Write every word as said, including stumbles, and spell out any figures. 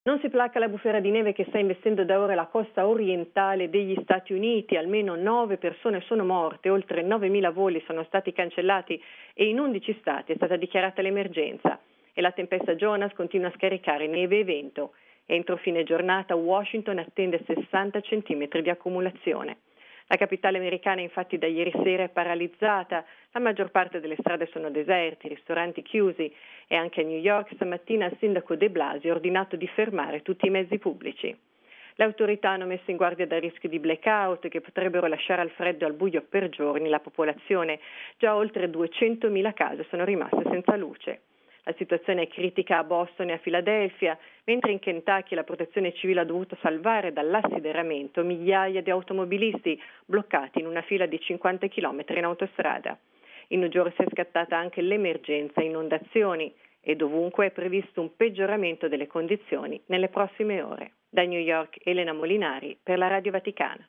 Non si placa la bufera di neve che sta investendo da ore la costa orientale degli Stati Uniti. Almeno nove persone sono morte, oltre novemila voli sono stati cancellati e in undici stati è stata dichiarata l'emergenza. E la tempesta Jonas continua a scaricare neve e vento. Entro fine giornata Washington attende sessanta centimetri di accumulazione. La capitale americana infatti da ieri sera è paralizzata, la maggior parte delle strade sono deserte, i ristoranti chiusi e anche a New York stamattina il sindaco De Blasio ha ordinato di fermare tutti i mezzi pubblici. Le autorità hanno messo in guardia dal rischio di blackout che potrebbero lasciare al freddo e al buio per giorni la popolazione. Già oltre duecentomila case sono rimaste senza luce. La situazione è critica a Boston e a Filadelfia, mentre in Kentucky la protezione civile ha dovuto salvare dall'assideramento migliaia di automobilisti bloccati in una fila di cinquanta chilometri in autostrada. In New Jersey è scattata anche l'emergenza inondazioni e dovunque è previsto un peggioramento delle condizioni nelle prossime ore. Da New York, Elena Molinari per la Radio Vaticana.